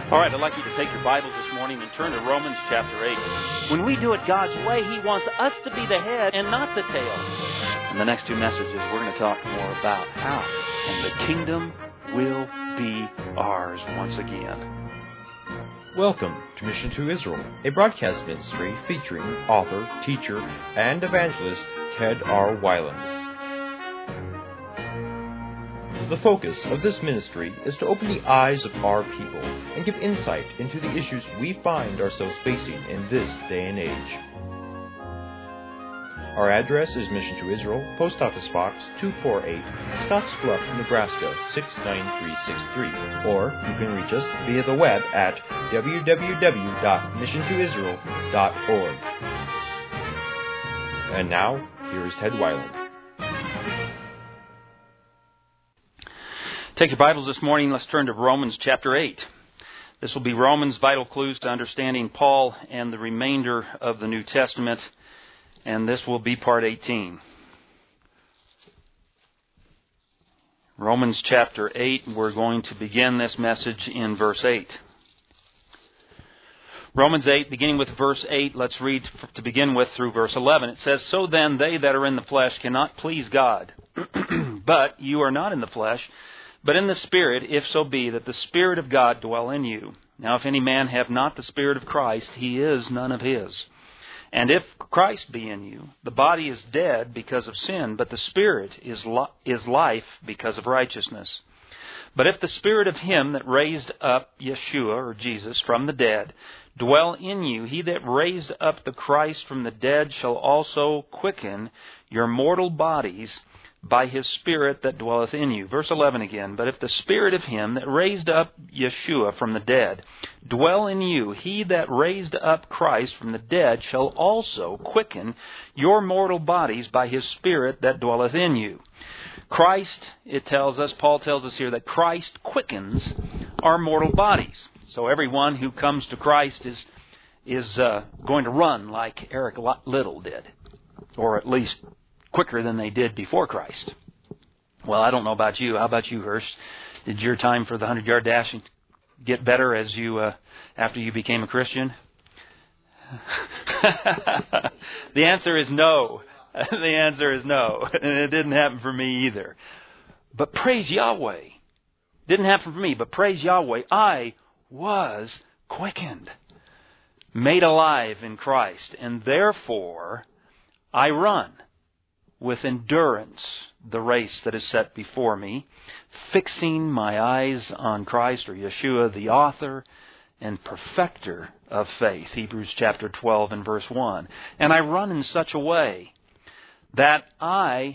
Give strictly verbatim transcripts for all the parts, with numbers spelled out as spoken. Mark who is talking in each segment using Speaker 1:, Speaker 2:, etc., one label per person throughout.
Speaker 1: All right, I'd like you to take your Bibles this morning and turn to Romans chapter eight. When we do it God's way, He wants us to be the head and not the tail. In the next two messages, we're going to talk more about how and the kingdom will be ours once again.
Speaker 2: Welcome to Mission to Israel, a broadcast ministry featuring author, teacher, and evangelist Ted R. Weiland. The focus of this ministry is to open the eyes of our people and give insight into the issues we find ourselves facing in this day and age. Our address is Mission to Israel, Post Office Box two forty-eight, Scottsbluff, Nebraska six nine three six three, or you can reach us via the web at w w w dot mission to israel dot org. And now, here is Ted Weiland.
Speaker 1: Take your Bibles this morning. Let's turn to Romans chapter eight. This will be Romans' vital clues to understanding Paul and the remainder of the New Testament. And this will be part eighteen. Romans chapter eight, we're going to begin this message in verse eight. Romans eight, beginning with verse eight, let's read to begin with through verse eleven. It says, "So then they that are in the flesh cannot please God. But you are not in the flesh, but in the Spirit, if so be that the Spirit of God dwell in you. Now if any man have not the Spirit of Christ, he is none of his. And if Christ be in you, the body is dead because of sin, but the Spirit is li- is life because of righteousness. But if the Spirit of him that raised up Yeshua, or Jesus, from the dead, dwell in you, he that raised up the Christ from the dead shall also quicken your mortal bodies by His Spirit that dwelleth in you." Verse eleven again. "But if the Spirit of him that raised up Yeshua from the dead dwell in you, he that raised up Christ from the dead shall also quicken your mortal bodies by His Spirit that dwelleth in you." Christ, it tells us, Paul tells us here, that Christ quickens our mortal bodies. So everyone who comes to Christ is is uh, going to run like Eric Little did, or at least quicker than they did before Christ. Well, I don't know about you. How about you, Hurst? Did your time for the hundred-yard dash get better as you uh, after you became a Christian? The answer is no. The answer is no. And it didn't happen for me either. But praise Yahweh. Didn't happen for me, but praise Yahweh. I was quickened, made alive in Christ, and therefore I run with endurance the race that is set before me, fixing my eyes on Christ, or Yeshua, the author and perfecter of faith. Hebrews chapter twelve and verse one. "And I run in such a way that I,"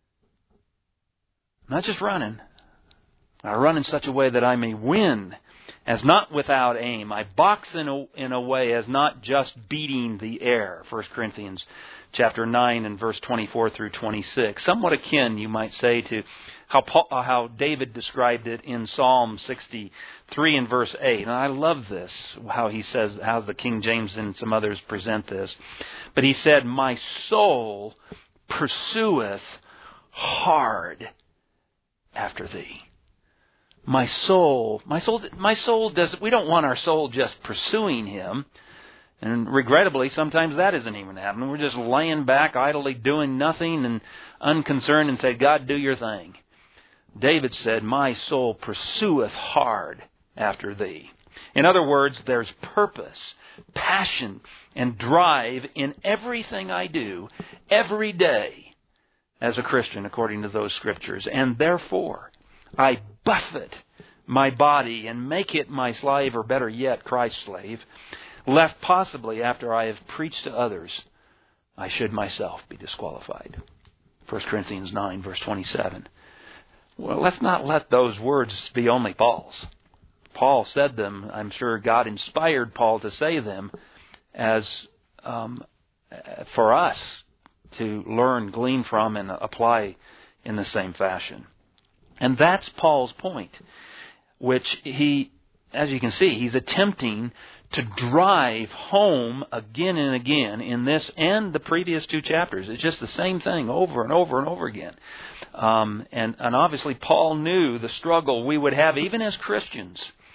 Speaker 1: not just running, "I run in such a way that I may win, as not without aim. I box in a, in a way as not just beating the air." First Corinthians chapter nine and verse twenty-four through twenty-six. Somewhat akin, you might say, to how Paul, how David described it in Psalm sixty-three and verse eight. And I love this, how he says, how the King James and some others present this. But he said, "My soul pursueth hard after thee." My soul, my soul, my soul does. We don't want our soul just pursuing Him. And regrettably, sometimes that isn't even happening. We're just laying back, idly doing nothing and unconcerned and say, "God, do your thing." David said, "My soul pursueth hard after thee." In other words, there's purpose, passion, and drive in everything I do every day as a Christian, according to those scriptures. And therefore, I buffet my body and make it my slave, or better yet, Christ's slave, lest possibly after I have preached to others, I should myself be disqualified. First Corinthians nine, verse twenty-seven. Well, let's not let those words be only Paul's. Paul said them. I'm sure God inspired Paul to say them as um, for us to learn, glean from, and apply in the same fashion. And that's Paul's point, which he, as you can see, he's attempting to drive home again and again in this and the previous two chapters. It's just the same thing over and over and over again. Um, and, and obviously Paul knew the struggle we would have even as Christians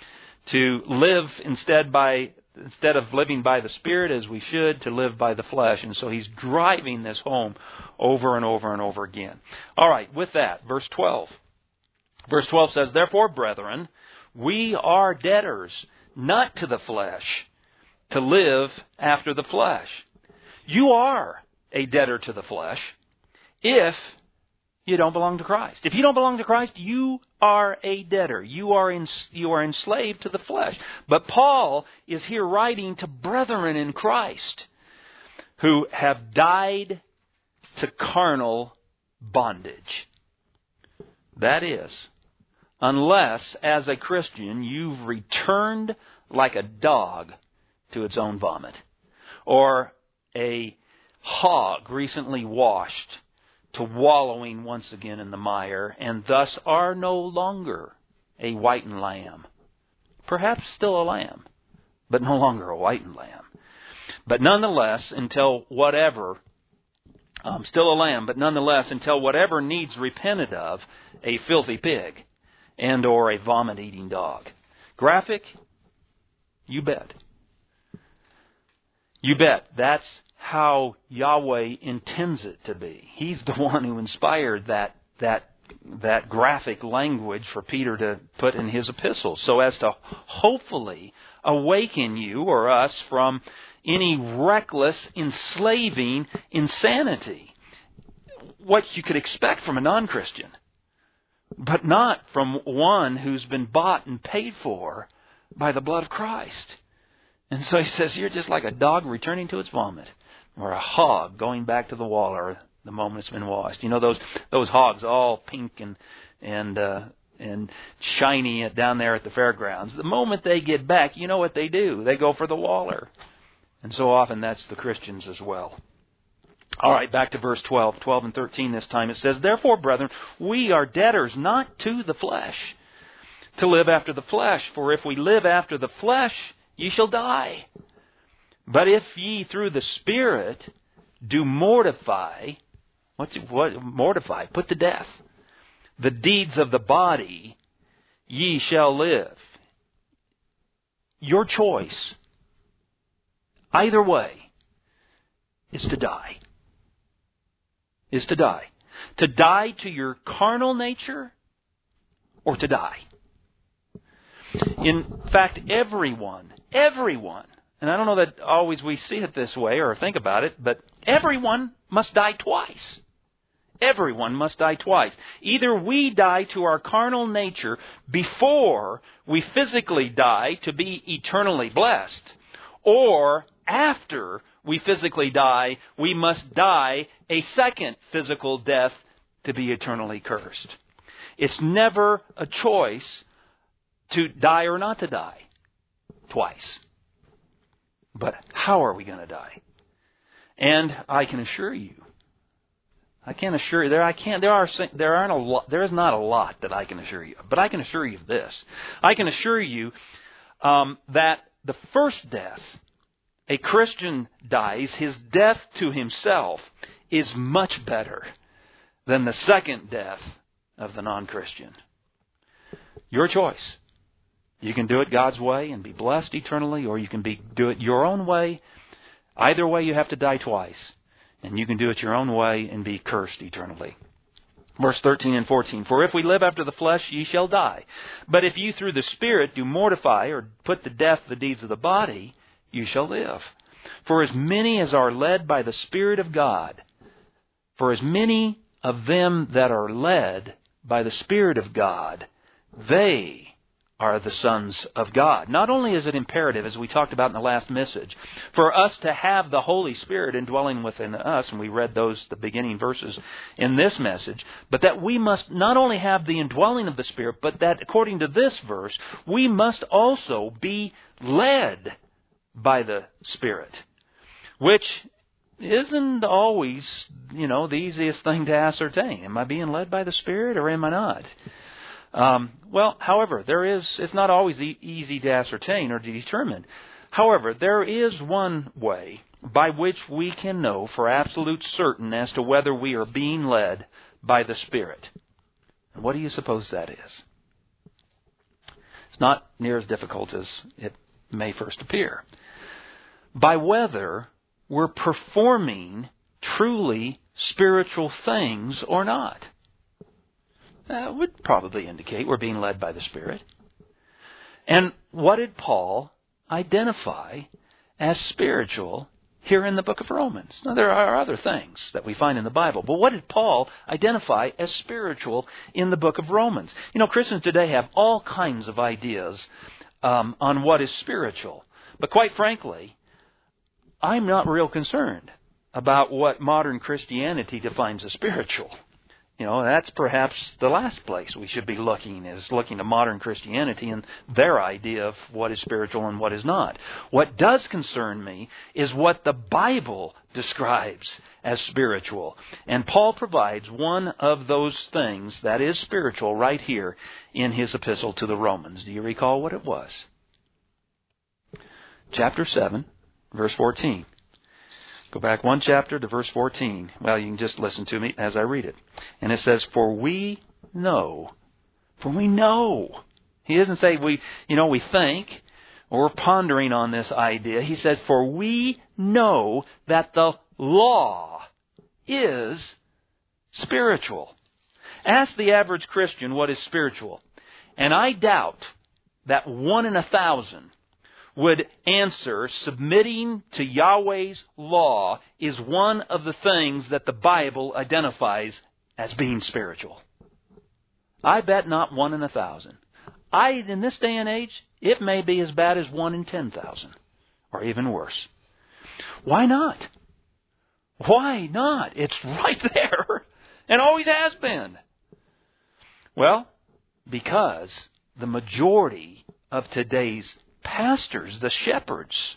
Speaker 1: to live instead by instead of living by the Spirit as we should, to live by the flesh. And so he's driving this home over and over and over again. All right, with that, verse twelve. Verse twelve says, "Therefore, brethren, we are debtors, not to the flesh, to live after the flesh." You are a debtor to the flesh if you don't belong to Christ. If you don't belong to Christ, you are a debtor. You are in, you are enslaved to the flesh. But Paul is here writing to brethren in Christ who have died to carnal bondage. That is, unless as a Christian you've returned like a dog to its own vomit, or a hog recently washed to wallowing once again in the mire, and thus are no longer a whitened lamb. Perhaps still a lamb, but no longer a whitened lamb. But nonetheless, until whatever, um, still a lamb, but nonetheless, until whatever needs repented of, a filthy pig and or a vomit-eating dog. Graphic? You bet. You bet. That's how Yahweh intends it to be. He's the one who inspired that that that graphic language for Peter to put in his epistles, so as to hopefully awaken you or us from any reckless, enslaving insanity. What you could expect from a non-Christian, but not from one who's been bought and paid for by the blood of Christ. And so he says, you're just like a dog returning to its vomit, or a hog going back to the water the moment it's been washed. You know, those those hogs all pink and and uh, and shiny down there at the fairgrounds. The moment they get back, you know what they do? They go for the waller. And so often that's the Christians as well. All right, back to verse twelve, twelve and thirteen this time. It says, "Therefore, brethren, we are debtors not to the flesh, to live after the flesh. For if we live after the flesh, ye shall die. But if ye through the Spirit do mortify," what's what mortify? Put to death. "The deeds of the body, ye shall live." Your choice, either way, is to die. Is to die. To die to your carnal nature, or to die. In fact, everyone, everyone, and I don't know that always we see it this way or think about it, but everyone must die twice. Everyone must die twice. Either we die to our carnal nature before we physically die to be eternally blessed, or after we physically die, we must die a second physical death to be eternally cursed. It's never a choice to die or not to die twice. But how are we going to die? And I can assure you, I can assure you, there I can't. There are there aren't a lot. There is not a lot that I can assure you, but I can assure you of this. I can assure you um, that the first death a Christian dies, his death to himself is much better than the second death of the non-Christian. Your choice. You can do it God's way and be blessed eternally, or you can be do it your own way. Either way, you have to die twice. And you can do it your own way and be cursed eternally. Verse thirteen and fourteen. "For if we live after the flesh, ye shall die. But if you through the Spirit do mortify or put to death the deeds of the body, you shall live. For as many as are led by the Spirit of God, for as many of them that are led by the Spirit of God, they are the sons of God." Not only is it imperative, as we talked about in the last message, for us to have the Holy Spirit indwelling within us, and we read those, the beginning verses in this message, but that we must not only have the indwelling of the Spirit, but that according to this verse, we must also be led by the Spirit, which isn't always, you know, the easiest thing to ascertain. Am I being led by the Spirit or am I not? Um, well, however, there is, it's not always e- easy to ascertain or to determine. However, there is one way by which we can know for absolute certain as to whether we are being led by the Spirit. And what do you suppose that is? It's not near as difficult as it may first appear. By whether we're performing truly spiritual things or not. That would probably indicate we're being led by the Spirit. And what did Paul identify as spiritual here in the book of Romans? Now, there are other things that we find in the Bible, but what did Paul identify as spiritual in the book of Romans? You know, Christians today have all kinds of ideas um, on what is spiritual. But quite frankly, I'm not real concerned about what modern Christianity defines as spiritual. You know, that's perhaps the last place we should be looking, is looking to modern Christianity and their idea of what is spiritual and what is not. What does concern me is what the Bible describes as spiritual. And Paul provides one of those things that is spiritual right here in his epistle to the Romans. Do you recall what it was? Chapter seven, verse fourteen. Go back one chapter to verse fourteen. Well, you can just listen to me as I read it. And it says, for we know, for we know. He doesn't say we, you know, we think or we're pondering on this idea. He said, for we know that the law is spiritual. Ask the average Christian what is spiritual. And I doubt that one in a thousand would answer submitting to Yahweh's law is one of the things that the Bible identifies as being spiritual. I bet not one in a thousand. I, in this day and age, it may be as bad as one in ten thousand, or even worse. Why not? Why not? It's right there, and always has been. Well, because the majority of today's pastors, the shepherds.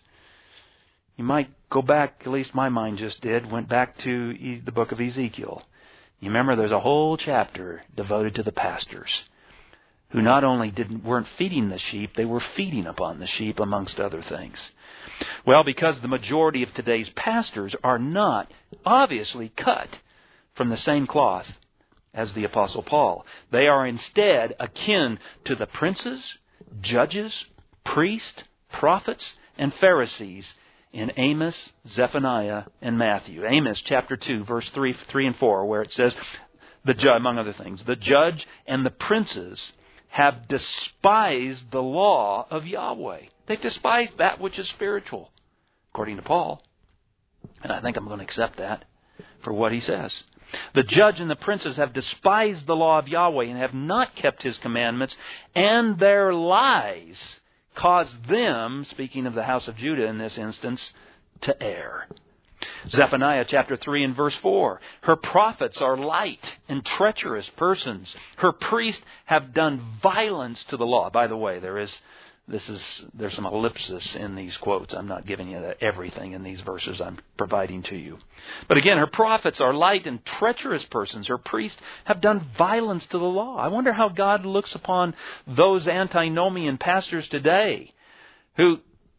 Speaker 1: You might go back, at least my mind just did, went back to the book of Ezekiel. You remember there's a whole chapter devoted to the pastors who not only didn't weren't feeding the sheep, they were feeding upon the sheep, amongst other things. Well, because the majority of today's pastors are not obviously cut from the same cloth as the Apostle Paul. They are instead akin to the princes, judges, priests, prophets, and Pharisees in Amos, Zephaniah, and Matthew. Amos chapter two, verse three, three and four, where it says, the judge, among other things, the judge and the princes have despised the law of Yahweh. They've despised that which is spiritual, according to Paul. And I think I'm going to accept that for what he says. The judge and the princes have despised the law of Yahweh and have not kept His commandments, and their lies caused them, speaking of the house of Judah in this instance, to err. Zephaniah chapter three and verse four. Her prophets are light and treacherous persons. Her priests have done violence to the law. By the way, there is this is there's some ellipsis in these quotes. I'm not giving you everything in these verses I'm providing to you. But again, her prophets are light and treacherous persons. Her priests have done violence to the law. I wonder how God looks upon those antinomian pastors today who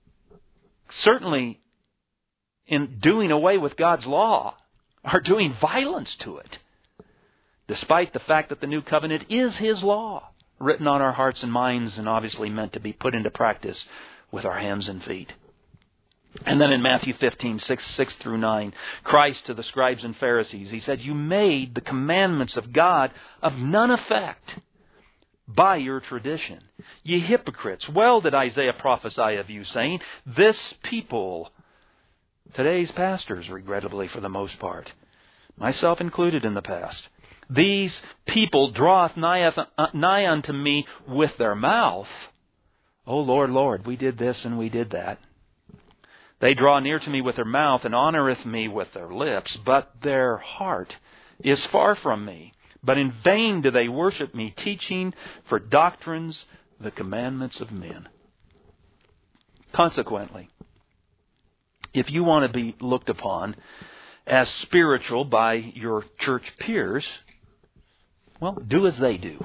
Speaker 1: certainly, in doing away with God's law, are doing violence to it, despite the fact that the new covenant is His law, written on our hearts and minds and obviously meant to be put into practice with our hands and feet. And then in Matthew fifteen, six, six through nine, Christ to the scribes and Pharisees, He said, you made the commandments of God of none effect by your tradition. Ye hypocrites, well did Isaiah prophesy of you, saying, this people, today's pastors, regrettably for the most part, myself included in the past, these people draweth nigh, nigh unto me with their mouth. O Lord, Lord, we did this and we did that. They draw near to me with their mouth and honoreth me with their lips, but their heart is far from me. But in vain do they worship me, teaching for doctrines the commandments of men. Consequently, if you want to be looked upon as spiritual by your church peers, well, do as they do.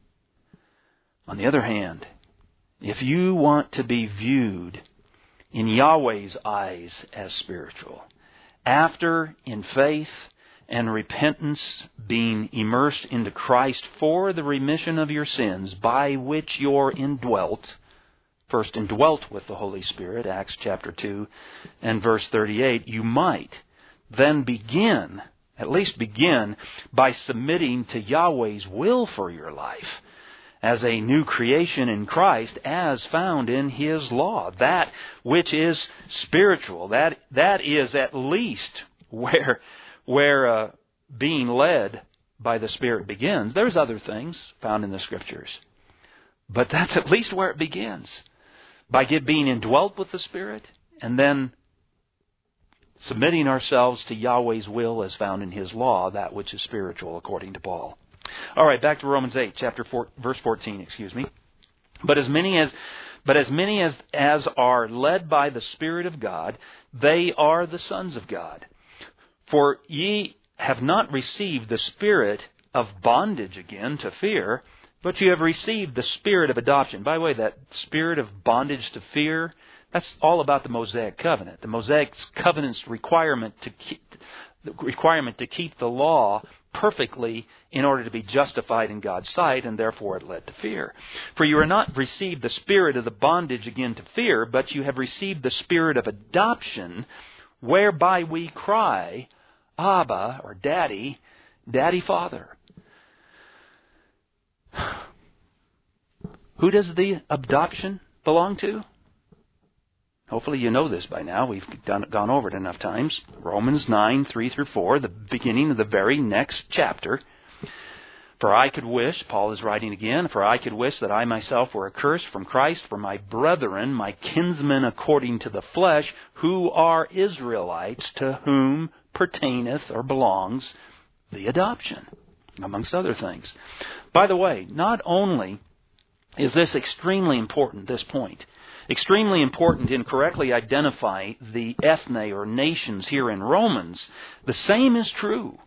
Speaker 1: On the other hand, if you want to be viewed in Yahweh's eyes as spiritual, after, in faith, and repentance, being immersed into Christ for the remission of your sins, by which you're indwelt, first indwelt with the Holy Spirit, Acts chapter two and verse thirty-eight, you might then begin, at least begin, by submitting to Yahweh's will for your life as a new creation in Christ as found in His law. That which is spiritual, that that is at least where, where uh, being led by the Spirit begins. There's other things found in the Scriptures, but that's at least where it begins. By get, being indwelt with the Spirit, and then submitting ourselves to Yahweh's will as found in His law, that which is spiritual, according to Paul. All right, back to Romans eight, chapter four, verse fourteen. Excuse me. But as many as, but as many as as are led by the Spirit of God, they are the sons of God. For ye have not received the spirit of bondage again to fear, but you have received the spirit of adoption. By the way, that spirit of bondage to fear, that's all about the Mosaic covenant. The Mosaic covenant's requirement to keep, the requirement to keep the law perfectly in order to be justified in God's sight, and therefore it led to fear. For you are not received the spirit of the bondage again to fear, but you have received the spirit of adoption, whereby we cry, Abba, or Daddy, Daddy Father. Who does the adoption belong to? Hopefully you know this by now. We've done, gone over it enough times. Romans nine, three through four, the beginning of the very next chapter. For I could wish, Paul is writing again, for I could wish that I myself were accursed from Christ for my brethren, my kinsmen according to the flesh, who are Israelites, to whom pertaineth or belongs the adoption, amongst other things. By the way, not only is this extremely important, this point, extremely important in correctly identifying the ethne or nations here in Romans, the same is true.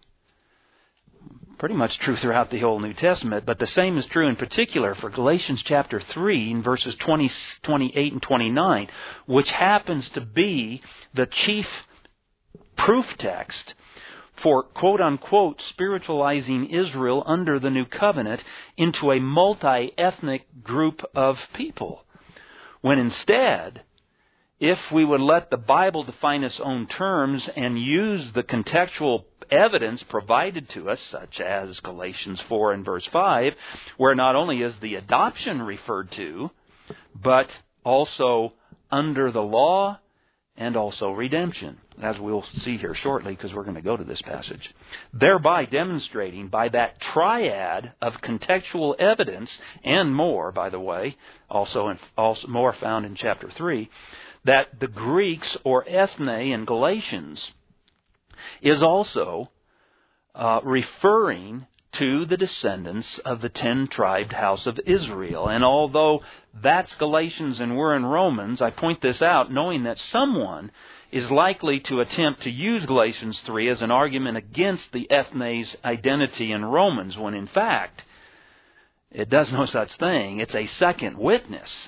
Speaker 1: Pretty much true throughout the whole New Testament, but the same is true in particular for Galatians chapter three in verses twenty, twenty-eight and twenty-nine, which happens to be the chief proof text for quote-unquote spiritualizing Israel under the New Covenant into a multi-ethnic group of people. When instead, if we would let the Bible define its own terms and use the contextual evidence provided to us, such as Galatians four and verse five, where not only is the adoption referred to, but also under the law and also redemption, as we'll see here shortly because we're going to go to this passage. Thereby demonstrating by that triad of contextual evidence and more, by the way, also, in, also more found in chapter three, that the Greeks or ethne in Galatians is also uh, referring to the descendants of the ten-tribed house of Israel. And although that's Galatians and we're in Romans, I point this out knowing that someone is likely to attempt to use Galatians three as an argument against the ethne's identity in Romans, when in fact, it does no such thing. It's a second witness.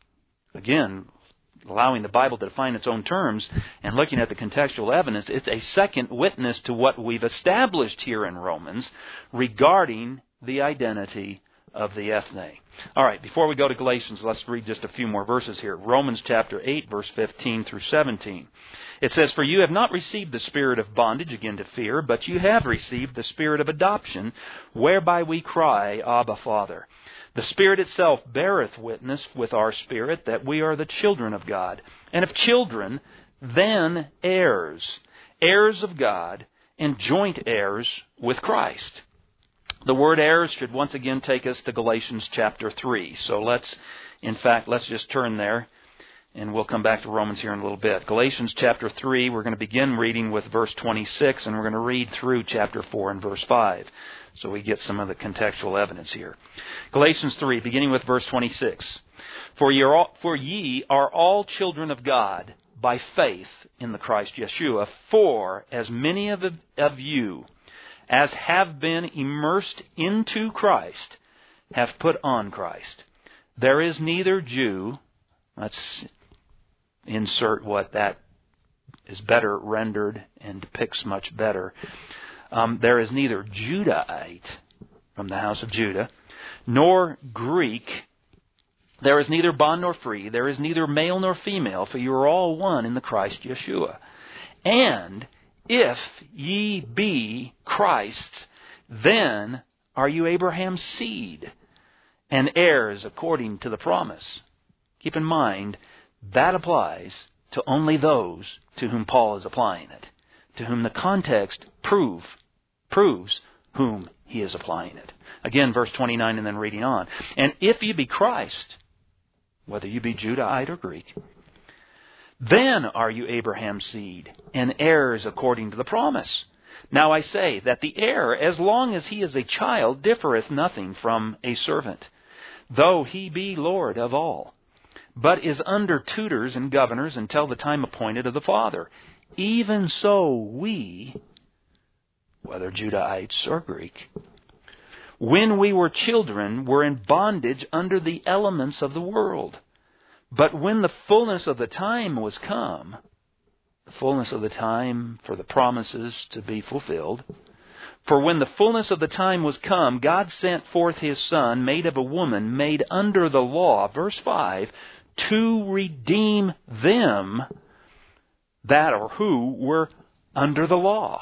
Speaker 1: Again, allowing the Bible to define its own terms and looking at the contextual evidence, it's a second witness to what we've established here in Romans regarding the identity of the ethne. All right, before we go to Galatians, let's read just a few more verses here. Romans chapter eight, verse fifteen through seventeen. It says, For you have not received the spirit of bondage again to fear, but you have received the spirit of adoption, whereby we cry, Abba, Father. The Spirit itself beareth witness with our spirit that we are the children of God. And if children, then heirs, heirs of God, and joint heirs with Christ. The word heirs should once again take us to Galatians chapter three. So let's, in fact, let's just turn there, and we'll come back to Romans here in a little bit. Galatians chapter three, we're going to begin reading with verse twenty-six, and we're going to read through chapter four and verse five. So we get some of the contextual evidence here. Galatians three, beginning with verse twenty-six. For ye are all, for ye are all children of God by faith in the Christ Yeshua. For as many of, of you as have been immersed into Christ have put on Christ. There is neither Jew, let's insert what that is better rendered and depicts much better. Um, there is neither Judahite from the house of Judah, nor Greek. There is neither bond nor free. There is neither male nor female, for you are all one in the Christ Yeshua. And if ye be Christ's, then are you Abraham's seed and heirs according to the promise. Keep in mind, that applies to only those to whom Paul is applying it, to whom the context prove, proves whom he is applying it. Again, verse twenty-nine and then reading on. And if you be Christ, whether you be Judahite or Greek, then are you Abraham's seed and heirs according to the promise. Now I say that the heir, as long as he is a child, differeth nothing from a servant, though he be Lord of all, but is under tutors and governors until the time appointed of the Father. Even so we, whether Judahites or Greek, when we were children, were in bondage under the elements of the world. But when the fullness of the time was come, the fullness of the time for the promises to be fulfilled, for when the fullness of the time was come, God sent forth His Son, made of a woman, made under the law, verse five, to redeem them that or who were under the law,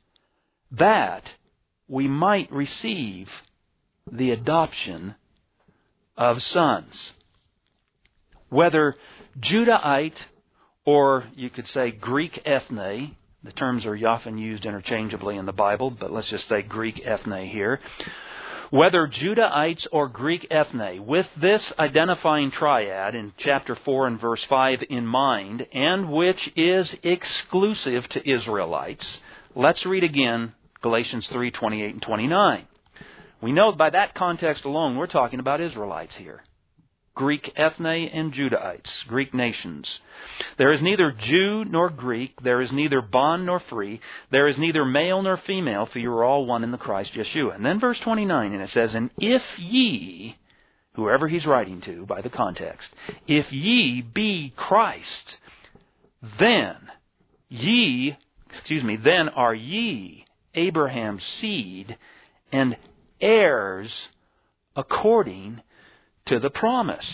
Speaker 1: that we might receive the adoption of sons. Whether Judahite or you could say Greek ethne, the terms are often used interchangeably in the Bible, but let's just say Greek ethne here. Whether Judahites or Greek ethne, with this identifying triad in chapter four and verse five in mind, and which is exclusive to Israelites, let's read again Galatians three, twenty-eight and twenty-nine. We know by that context alone we're talking about Israelites here. Greek ethne and Judahites, Greek nations. There is neither Jew nor Greek, there is neither bond nor free, there is neither male nor female, for you are all one in the Christ Yeshua. And then verse twenty-nine, and it says, and if ye, whoever he's writing to by the context, if ye be Christ, then ye, excuse me, then are ye Abraham's seed and heirs according to the promise.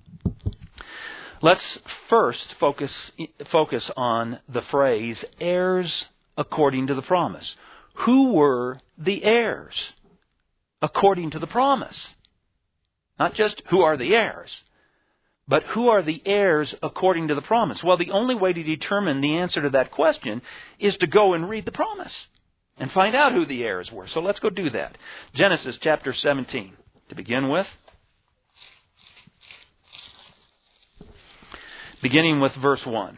Speaker 1: Let's first focus focus on the phrase heirs according to the promise. Who were the heirs according to the promise? Not just who are the heirs, but who are the heirs according to the promise? Well, the only way to determine the answer to that question is to go and read the promise and find out who the heirs were. So let's go do that. Genesis chapter seventeen to begin with. Beginning with verse one.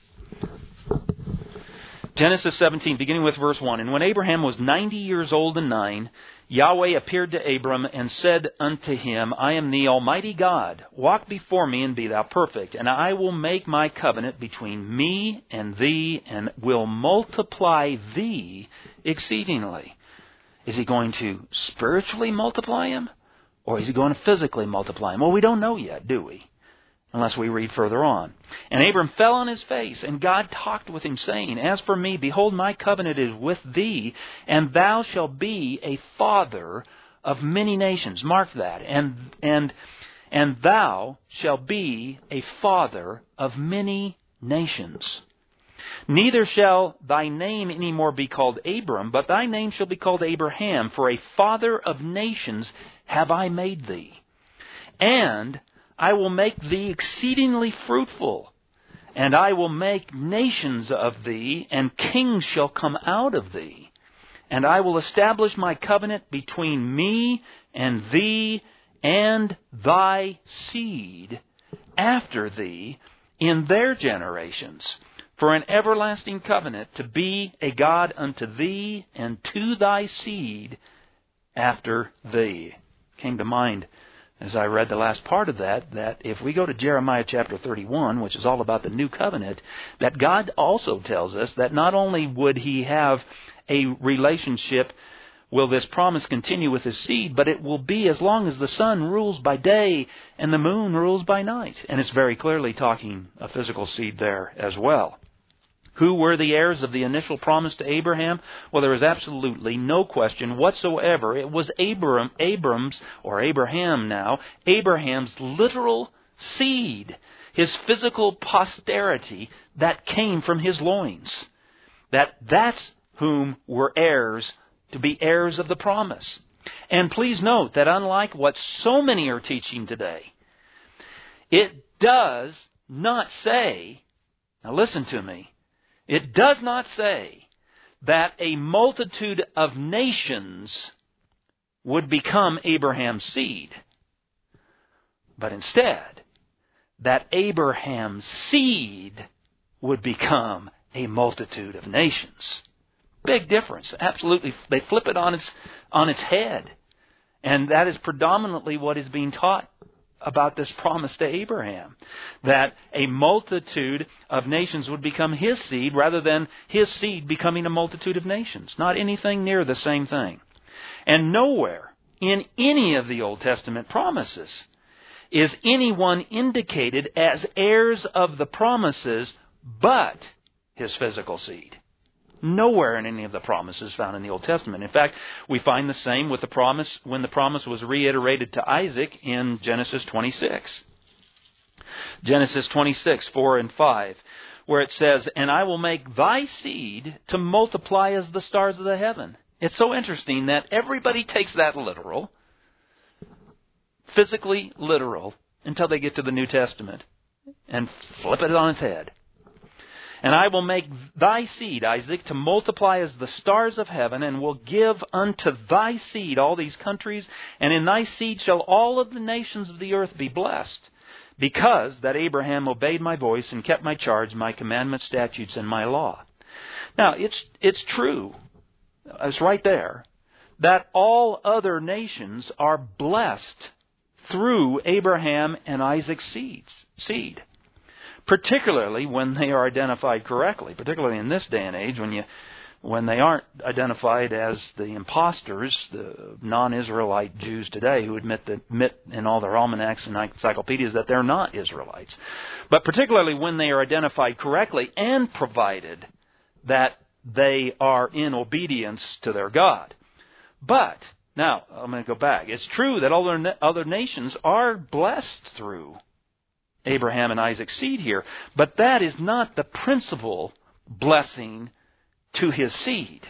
Speaker 1: Genesis seventeen, beginning with verse one. And when Abraham was ninety years old and nine, Yahweh appeared to Abram and said unto him, I am the Almighty God. Walk before me and be thou perfect. And I will make my covenant between me and thee, and will multiply thee exceedingly. Is he going to spiritually multiply him? Or is he going to physically multiply him? Well, we don't know yet, do we? Unless we read further on. And Abram fell on his face, and God talked with him, saying, As for me, behold, my covenant is with thee, and thou shalt be a father of many nations. Mark that. And and and thou shalt be a father of many nations. Neither shall thy name any more be called Abram, but thy name shall be called Abraham, for a father of nations have I made thee. And I will make thee exceedingly fruitful, and I will make nations of thee, and kings shall come out of thee. And I will establish my covenant between me and thee and thy seed after thee in their generations, for an everlasting covenant to be a God unto thee and to thy seed after thee. Came to mind as I read the last part of that, that if we go to Jeremiah chapter thirty-one, which is all about the new covenant, that God also tells us that not only would He have a relationship, will this promise continue with His seed, but it will be as long as the sun rules by day and the moon rules by night. And it's very clearly talking a physical seed there as well. Who were the heirs of the initial promise to Abraham? Well, there is absolutely no question whatsoever. It was Abram, Abram's, or Abraham now, Abraham's literal seed, his physical posterity that came from his loins. That that's whom were heirs to be heirs of the promise. And please note that unlike what so many are teaching today, it does not say, now listen to me, it does not say that a multitude of nations would become Abraham's seed, but instead that Abraham's seed would become a multitude of nations. Big difference. Absolutely. They flip it on its, on its head. And that is predominantly what is being taught about this promise to Abraham, that a multitude of nations would become his seed rather than his seed becoming a multitude of nations. Not anything near the same thing. And nowhere in any of the Old Testament promises is anyone indicated as heirs of the promises but his physical seed. Nowhere in any of the promises found in the Old Testament. In fact, we find the same with the promise when the promise was reiterated to Isaac in Genesis twenty-six. Genesis twenty-six, four and five, where it says, "And I will make thy seed to multiply as the stars of the heaven." It's so interesting that everybody takes that literal, physically literal, until they get to the New Testament and flip it on its head. "And I will make thy seed, Isaac, to multiply as the stars of heaven, and will give unto thy seed all these countries, and in thy seed shall all of the nations of the earth be blessed, because that Abraham obeyed my voice and kept my charge, my commandments, statutes, and my law." Now, it's it's true, it's right there, that all other nations are blessed through Abraham and Isaac's seeds, seed. Particularly when they are identified correctly, particularly in this day and age when you, when they aren't identified as the imposters, the non-Israelite Jews today who admit, that, admit in all their almanacs and encyclopedias that they're not Israelites. But particularly when they are identified correctly and provided that they are in obedience to their God. But, now, I'm going to go back. It's true that other, other nations are blessed through Abraham and Isaac's seed here. But that is not the principal blessing to his seed.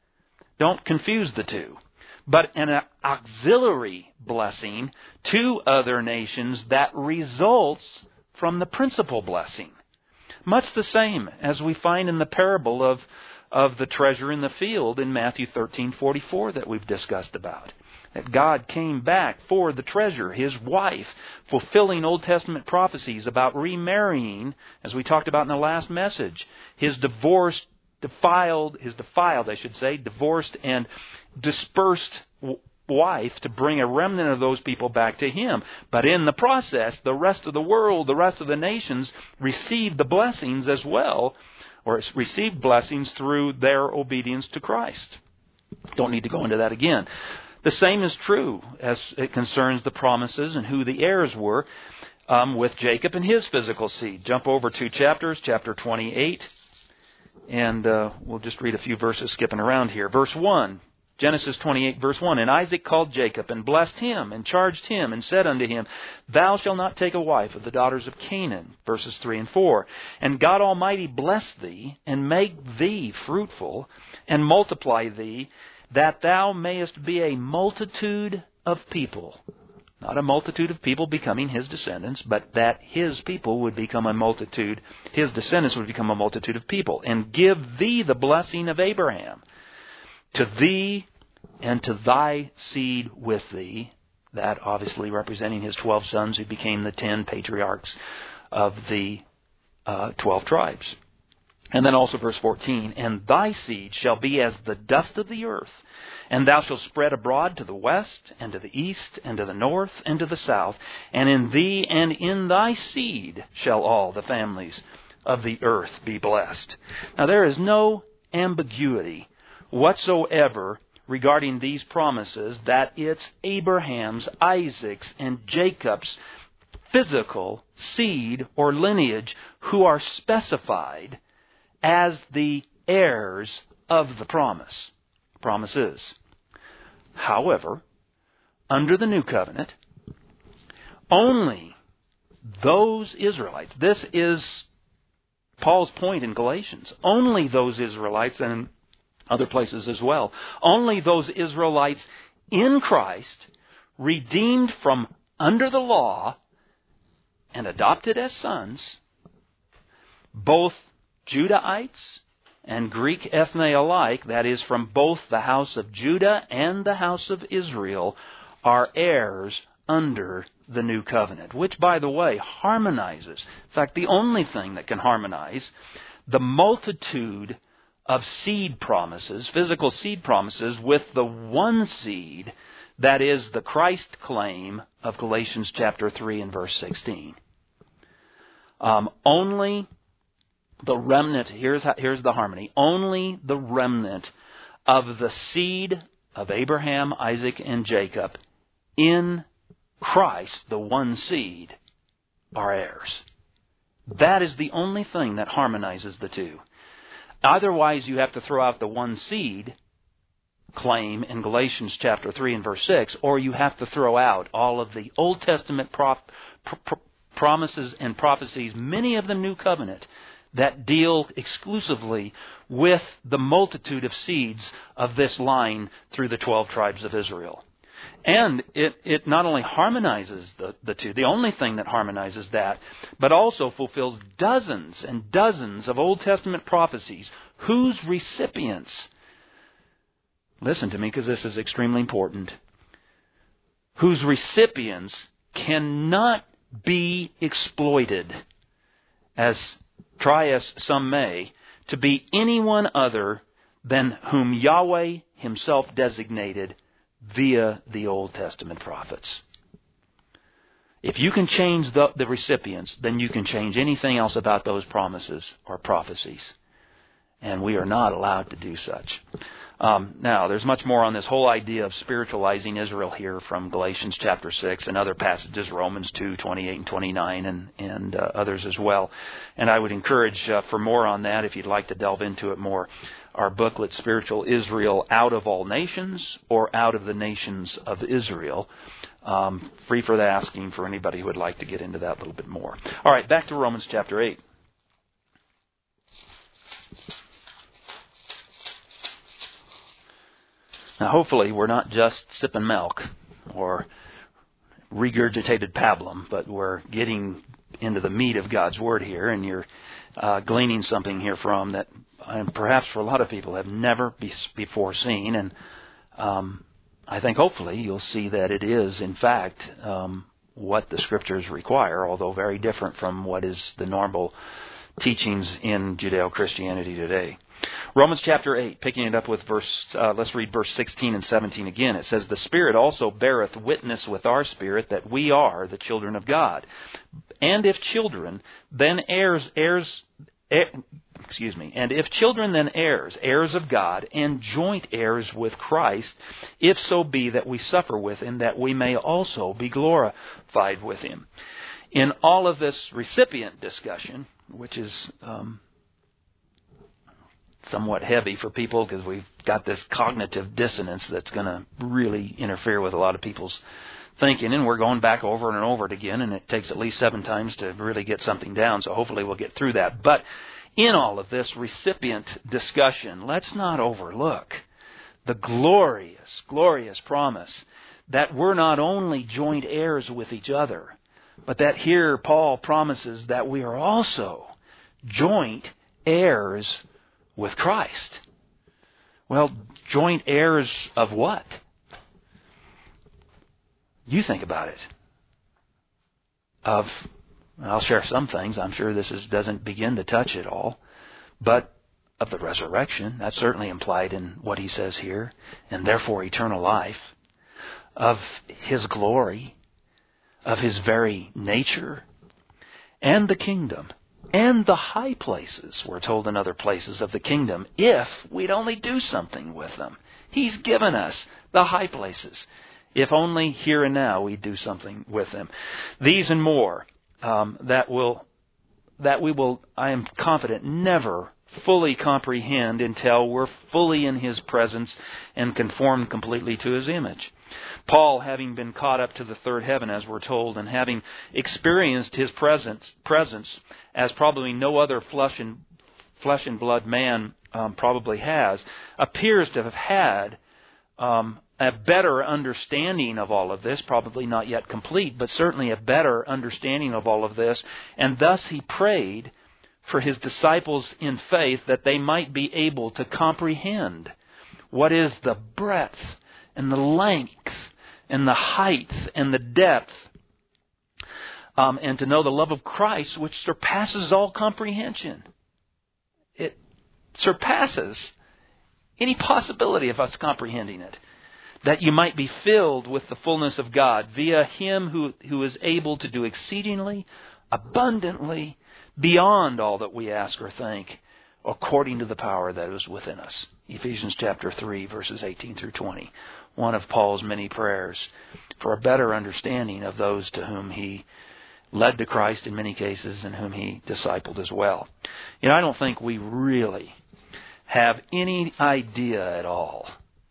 Speaker 1: Don't confuse the two. But an auxiliary blessing to other nations that results from the principal blessing. Much the same as we find in the parable of, of the treasure in the field in Matthew thirteen forty-four that we've discussed about. That God came back for the treasure, his wife, fulfilling Old Testament prophecies about remarrying, as we talked about in the last message, his divorced, defiled, his defiled, I should say, divorced and dispersed wife to bring a remnant of those people back to him. But in the process, the rest of the world, the rest of the nations received the blessings as well, or received blessings through their obedience to Christ. Don't need to go into that again. The same is true as it concerns the promises and who the heirs were um, with Jacob and his physical seed. Jump over two chapters, chapter twenty-eight, and uh, we'll just read a few verses skipping around here. Verse one, Genesis twenty-eight, verse one, "And Isaac called Jacob, and blessed him, and charged him, and said unto him, Thou shalt not take a wife of the daughters of Canaan." Verses three and four, "And God Almighty bless thee, and make thee fruitful, and multiply thee, that thou mayest be a multitude of people." Not a multitude of people becoming his descendants, but that his people would become a multitude, his descendants would become a multitude of people. "And give thee the blessing of Abraham, to thee and to thy seed with thee." That obviously representing his twelve sons who became the ten patriarchs of the uh, twelve tribes. And then also verse fourteen, "And thy seed shall be as the dust of the earth, and thou shalt spread abroad to the west, and to the east, and to the north, and to the south. And in thee and in thy seed shall all the families of the earth be blessed." Now there is no ambiguity whatsoever regarding these promises that it's Abraham's, Isaac's, and Jacob's physical seed or lineage who are specified as the heirs of the promise. Promise is. However, under the new covenant, only those Israelites, this is Paul's point in Galatians, only those Israelites, and in other places as well, only those Israelites in Christ, redeemed from under the law and adopted as sons, both Judahites and Greek ethne alike, that is, from both the house of Judah and the house of Israel, are heirs under the new covenant, which, by the way, harmonizes. In fact, the only thing that can harmonize the multitude of seed promises, physical seed promises, with the one seed that is the Christ claim of Galatians chapter three and verse sixteen. Um, only the remnant, here's, how, here's the harmony, only the remnant of the seed of Abraham, Isaac, and Jacob in Christ, the one seed, are heirs. That is the only thing that harmonizes the two. Otherwise, you have to throw out the one seed claim in Galatians chapter three and verse six, or you have to throw out all of the Old Testament prof, pr- pr- promises and prophecies, many of them New Covenant, that deal exclusively with the multitude of seeds of this line through the twelve tribes of Israel. And it, it not only harmonizes the, the two, the only thing that harmonizes that, but also fulfills dozens and dozens of Old Testament prophecies whose recipients, listen to me because this is extremely important, whose recipients cannot be exploited, as try as some may, to be anyone other than whom Yahweh Himself designated via the Old Testament prophets. If you can change the, the recipients, then you can change anything else about those promises or prophecies. And we are not allowed to do such. Um, now, there's much more on this whole idea of spiritualizing Israel here from Galatians chapter six and other passages, Romans two, twenty-eight and twenty-nine, and, and uh, others as well. And I would encourage uh, for more on that, if you'd like to delve into it more, our booklet, Spiritual Israel, Out of All Nations or Out of the Nations of Israel. Um, free for the asking for anybody who would like to get into that a little bit more. All right, back to Romans chapter eight. Now, hopefully, we're not just sipping milk or regurgitated pablum, but we're getting into the meat of God's Word here, and you're uh, gleaning something here from that um, perhaps for a lot of people have never be- before seen. And um, I think hopefully you'll see that it is, in fact, um, what the Scriptures require, although very different from what is the normal teachings in Judeo-Christianity today. Romans chapter eight, picking it up with verse, uh, let's read verse sixteen and seventeen again. It says, "The Spirit also beareth witness with our spirit that we are the children of God. And if children, then heirs, heirs, heir, excuse me, and if children, then heirs, heirs of God, and joint heirs with Christ, if so be that we suffer with Him, that we may also be glorified with Him." In all of this recipient discussion, which is um, somewhat heavy for people because we've got this cognitive dissonance that's going to really interfere with a lot of people's thinking, and we're going back over and over it again, and it takes at least seven times to really get something down, so hopefully we'll get through that. But in all of this recipient discussion, let's not overlook the glorious, glorious promise that we're not only joint heirs with each other, but that here Paul promises that we are also joint heirs with Christ. Well, joint heirs of what? You think about it. Of, I'll share some things. I'm sure this is, doesn't begin to touch it all. But of the resurrection, that's certainly implied in what he says here. And therefore eternal life. Of His glory. Of His very nature. And the kingdom. And the high places, we're told in other places, of the kingdom, if we'd only do something with them. He's given us the high places. If only here and now we do something with them. These and more um, that will, that we will, I am confident, never fully comprehend until we're fully in His presence and conformed completely to His image. Paul, having been caught up to the third heaven, as we're told, and having experienced His presence, presence as probably no other flesh and, flesh and blood man um, probably has, appears to have had um, a better understanding of all of this, probably not yet complete, but certainly a better understanding of all of this, and thus he prayed for his disciples in faith that they might be able to comprehend what is the breadth and the length and the height and the depth, um, and to know the love of Christ, which surpasses all comprehension. It surpasses any possibility of us comprehending it. That you might be filled with the fullness of God via Him who, who is able to do exceedingly, abundantly, beyond all that we ask or think, according to the power that is within us. Ephesians chapter three, verses eighteen through twenty. One of Paul's many prayers for a better understanding of those to whom he led to Christ in many cases and whom he discipled as well. You know, I don't think we really have any idea at all,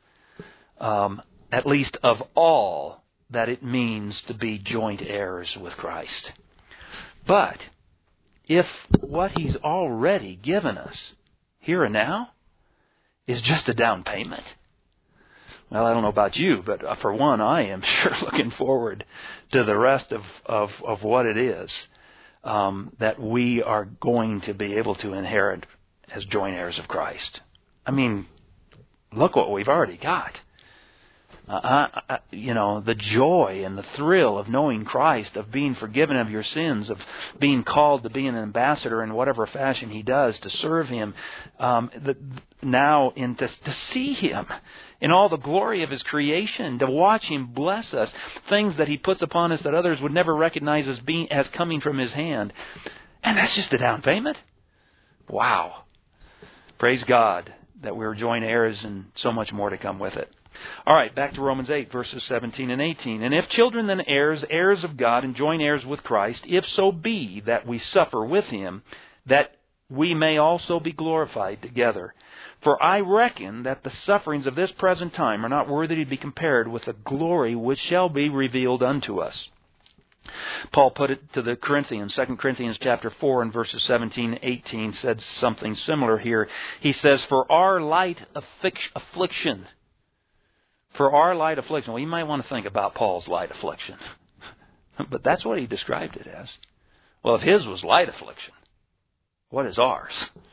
Speaker 1: um, at least of all, that it means to be joint heirs with Christ. But if what He's already given us here and now is just a down payment, well, I don't know about you, but for one, I am sure looking forward to the rest of, of, of what it is um, that we are going to be able to inherit as joint heirs of Christ. I mean, look what we've already got. Uh, I, you know, the joy and the thrill of knowing Christ, of being forgiven of your sins, of being called to be an ambassador in whatever fashion He does, to serve Him, um, the, now in to, to see Him in all the glory of His creation, to watch Him bless us, things that He puts upon us that others would never recognize as being as coming from His hand. And that's just a down payment? Wow. Praise God that we're joint heirs and so much more to come with it. All right, back to Romans eight, verses seventeen and eighteen. And if children, then heirs, heirs of God, and joint heirs with Christ, if so be that we suffer with Him, that we may also be glorified together. For I reckon that the sufferings of this present time are not worthy to be compared with the glory which shall be revealed unto us. Paul put it to the Corinthians, Second Corinthians chapter four and verses seventeen and eighteen, said something similar here. He says, For our light affliction... For our light affliction. Well, you might want to think about Paul's light affliction. But that's what he described it as. Well, if his was light affliction, what is ours?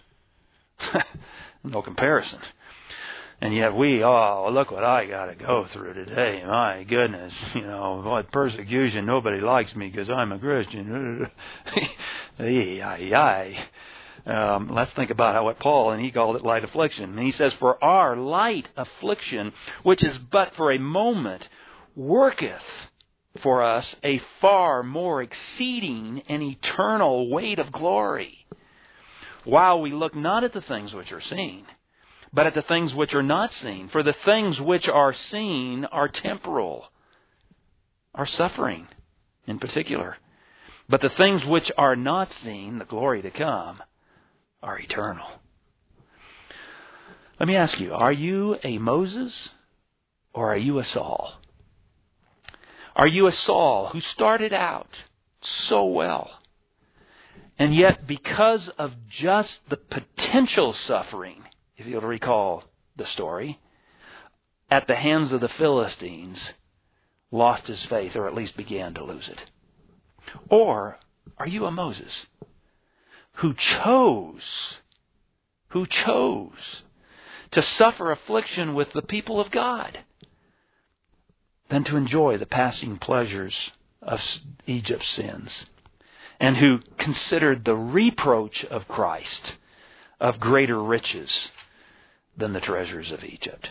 Speaker 1: No comparison. And yet we, oh, look what I got to go through today. My goodness, you know, what persecution. Nobody likes me because I'm a Christian. Ay, ay, ay. Um, let's think about how what Paul, and he called it light affliction. And he says, For our light affliction, which is but for a moment, worketh for us a far more exceeding and eternal weight of glory. While we look not at the things which are seen, but at the things which are not seen. For the things which are seen are temporal, are suffering in particular. But the things which are not seen, the glory to come, are eternal. Let me ask you, are you a Moses or are you a Saul? Are you a Saul who started out so well, and yet because of just the potential suffering, if you'll recall the story, at the hands of the Philistines, lost his faith, or at least began to lose it? Or are you a Moses who chose, who chose to suffer affliction with the people of God than to enjoy the passing pleasures of Egypt's sins, and who considered the reproach of Christ of greater riches than the treasures of Egypt?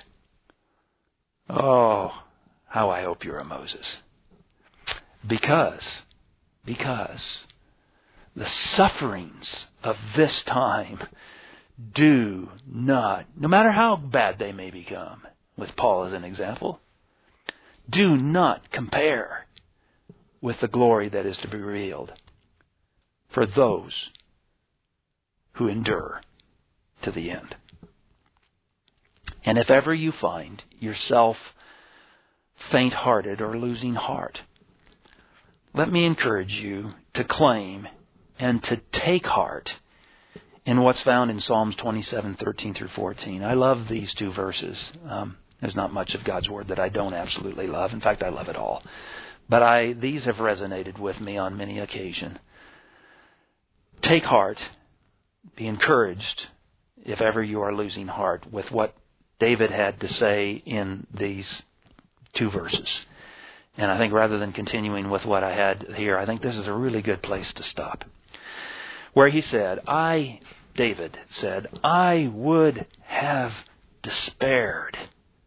Speaker 1: Oh, how I hope you're a Moses. Because, because the sufferings of this time do not, no matter how bad they may become, with Paul as an example, do not compare with the glory that is to be revealed for those who endure to the end. And if ever you find yourself faint-hearted or losing heart, let me encourage you to claim and to take heart in what's found in Psalms twenty-seven, thirteen through fourteen. I love these two verses. Um, there's not much of God's Word that I don't absolutely love. In fact, I love it all. But I these have resonated with me on many occasions. Take heart, be encouraged, if ever you are losing heart, with what David had to say in these two verses. And I think rather than continuing with what I had here, I think this is a really good place to stop. Where he said, I, David said, I would have despaired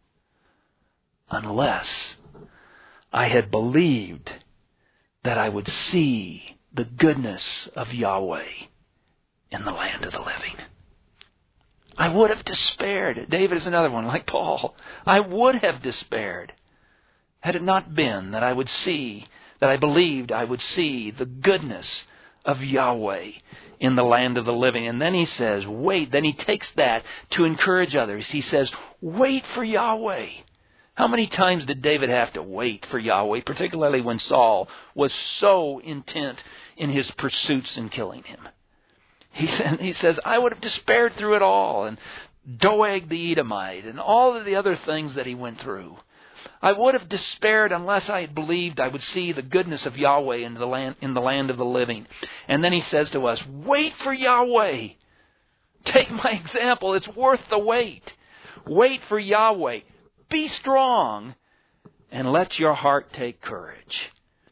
Speaker 1: unless I had believed that I would see the goodness of Yahweh in the land of the living. I would have despaired. David is another one, like Paul. I would have despaired had it not been that I would see, that I believed I would see the goodness of Yahweh in the land of the living. And then he says, wait. Then he takes that to encourage others. He says, wait for Yahweh. How many times did David have to wait for Yahweh, particularly when Saul was so intent in his pursuits in killing him? He, said, he says, I would have despaired through it all, and Doeg the Edomite, and all of the other things that he went through. I would have despaired unless I had believed I would see the goodness of Yahweh in the land, in the land of the living. And then he says to us, wait for Yahweh. Take my example. It's worth the wait. Wait for Yahweh. Be strong and let your heart take courage.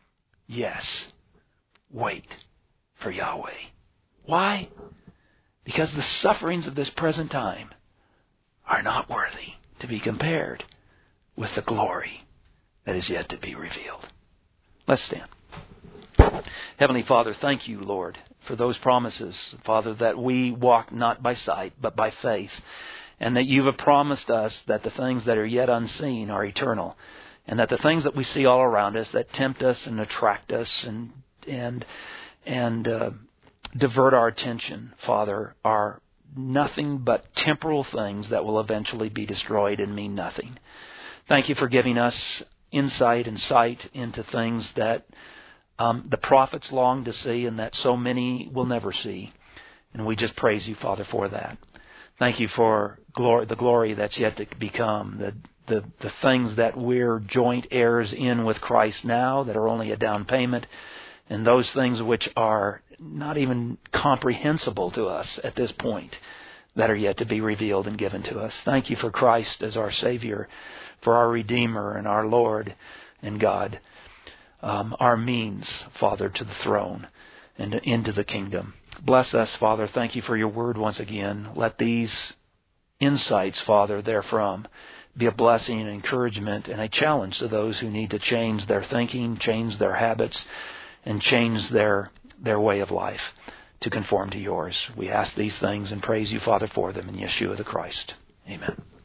Speaker 1: Yes, wait for Yahweh. Why? Because the sufferings of this present time are not worthy to be compared with the glory that is yet to be revealed. Let's stand. Heavenly Father, thank you, Lord, for those promises, Father, that we walk not by sight, but by faith, and that you have promised us that the things that are yet unseen are eternal, and that the things that we see all around us that tempt us and attract us and and and uh, divert our attention, Father, are nothing but temporal things that will eventually be destroyed and mean nothing. Thank you for giving us insight and sight into things that um, the prophets long to see and that so many will never see. And we just praise you, Father, for that. Thank you for glory, the glory that's yet to become, the, the, the things that we're joint heirs in with Christ now that are only a down payment, and those things which are not even comprehensible to us at this point that are yet to be revealed and given to us. Thank you for Christ as our Savior, for our Redeemer and our Lord and God, um, our means, Father, to the throne and into the kingdom. Bless us, Father. Thank you for your word once again. Let these insights, Father, therefrom be a blessing and encouragement and a challenge to those who need to change their thinking, change their habits, and change their, their way of life to conform to yours. We ask these things and praise you, Father, for them in Yeshua the Christ. Amen.